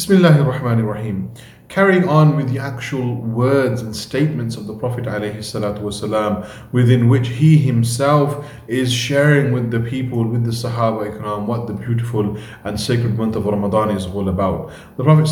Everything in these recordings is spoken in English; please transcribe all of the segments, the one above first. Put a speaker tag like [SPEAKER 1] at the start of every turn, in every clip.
[SPEAKER 1] Bismillahir Rahmanir Rahim. Carrying on with the actual words and statements of the Prophet ﷺ, within which he himself is sharing with the people, with the Sahaba Ikram, what the beautiful and sacred month of Ramadan is all about. The Prophet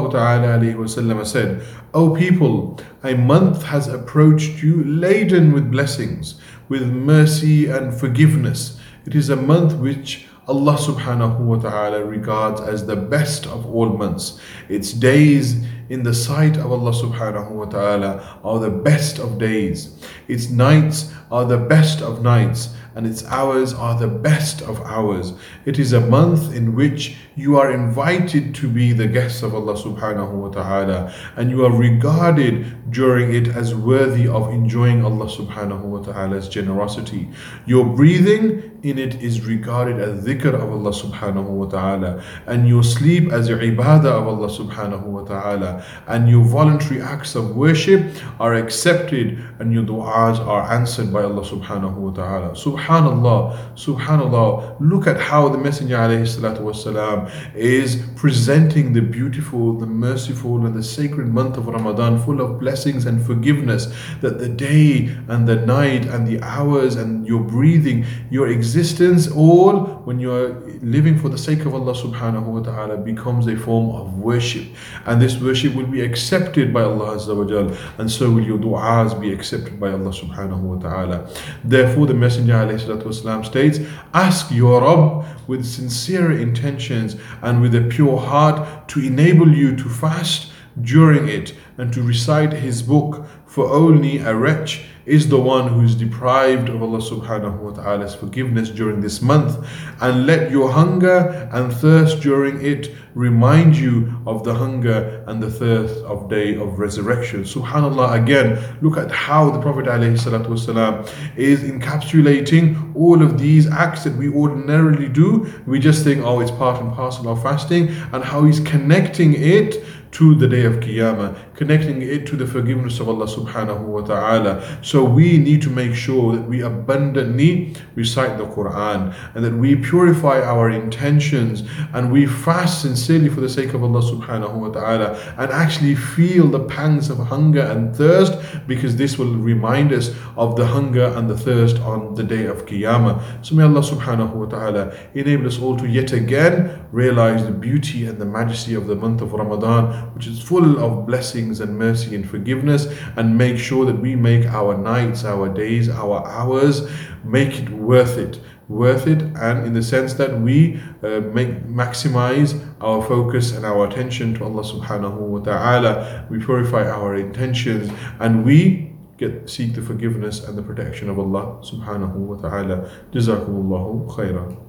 [SPEAKER 1] ﷺ said, "O people, a month has approached you laden with blessings, with mercy and forgiveness. It is a month which Allah subhanahu wa ta'ala regards as the best of all months. Its days in the sight of Allah subhanahu wa ta'ala are the best of days. Its nights are the best of nights, and its hours are the best of hours. It is a month in which you are invited to be the guests of Allah subhanahu wa ta'ala, and you are regarded during it as worthy of enjoying Allah subhanahu wa ta'ala's generosity. Your breathing in it is regarded as dhikr of Allah subhanahu wa ta'ala, and your sleep as ibadah of Allah subhanahu wa ta'ala, and your voluntary acts of worship are accepted, and your du'as are answered by Allah subhanahu wa ta'ala." Subhanallah, subhanallah. Look at how the Messenger alayhi salatu wasalam is presenting the beautiful, the merciful, and the sacred month of Ramadan, full of blessings and forgiveness, that the day and the night and the hours and your breathing, your existence, all when you are living for the sake of Allah subhanahu wa ta'ala, becomes a form of worship, and this worship will be accepted by Allah azza wa jal, and so will your du'as be accepted by Allah subhanahu wa ta'ala. Therefore the Messenger alayhi salatu wasalam states, "Ask your Rabb with sincere intentions and with a pure heart to enable you to fast during it and to recite his book, for only a wretch is the one who is deprived of Allah subhanahu wa ta'ala's forgiveness during this month, and let your hunger and thirst during it remind you of the hunger and the thirst of day of resurrection." Subhanallah, again, look at how the Prophet ﷺ is encapsulating all of these acts that we ordinarily do. We just think, oh, it's part and parcel of fasting, and how he's connecting it to the day of Qiyamah, connecting it to the forgiveness of Allah subhanahu wa ta'ala. So we need to make sure that we abundantly recite the Quran, and that we purify our intentions, and we fast sincerely for the sake of Allah subhanahu wa ta'ala, and actually feel the pangs of hunger and thirst, because this will remind us of the hunger and the thirst on the day of Qiyamah. So may Allah subhanahu wa ta'ala enable us all to yet again realize the beauty and the majesty of the month of Ramadan, which is full of blessings and mercy and forgiveness, and make sure that we make our nights, our days, our hours, make it worth it, and in the sense that we maximize our focus and our attention to Allah subhanahu wa ta'ala, we purify our intentions, and we seek the forgiveness and the protection of Allah subhanahu wa ta'ala. Jazakumullahu khairan.